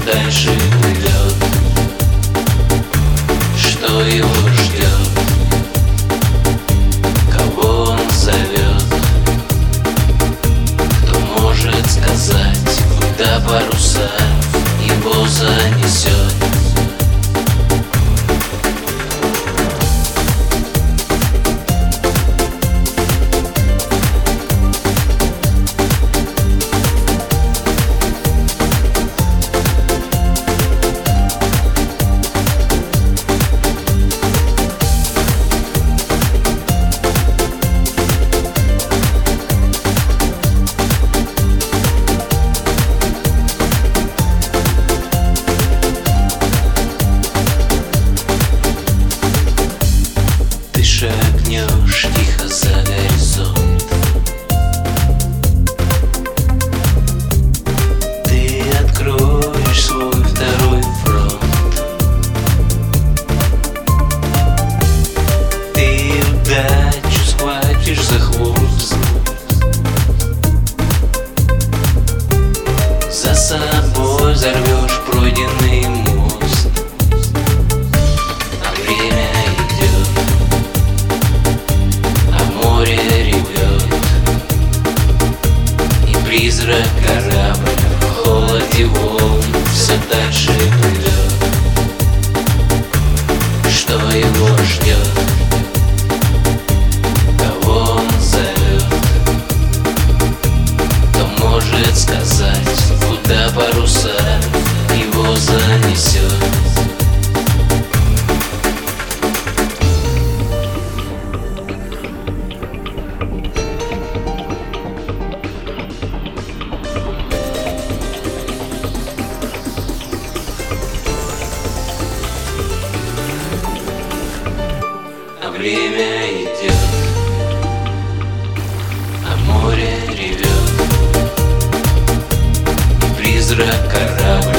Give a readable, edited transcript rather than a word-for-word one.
дальше плывет. Что его ждет? Кого он зовет? Кто может сказать, куда паруса его занесет? Шагнешь тихо за горизонт, ты откроешь свой второй фронт. Ты удачу схватишь за хвост, за собой взорвешь пройденный мост. А время идет, море ревет, и призрак корабль в холоде волн все дальше плывет. Что его ждет? Кого он зовет? Кто может сказать, куда паруса его занесет? Время идет, а море ревет, и призрак корабль